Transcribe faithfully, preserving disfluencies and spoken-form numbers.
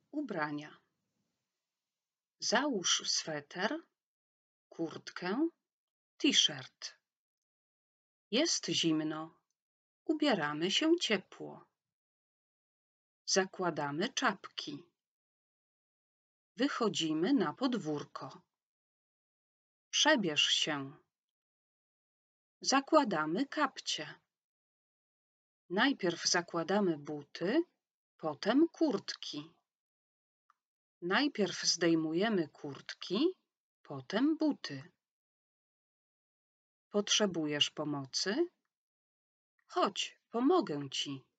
Ubrania. Załóż sweter, kurtkę, t-shirt. Jest zimno. Ubieramy się ciepło. Zakładamy czapki. Wychodzimy na podwórko. Przebierz się. Zakładamy kapcie. Najpierw zakładamy buty, potem kurtki. Najpierw zdejmujemy kurtki, potem buty. Potrzebujesz pomocy? Chodź, pomogę ci.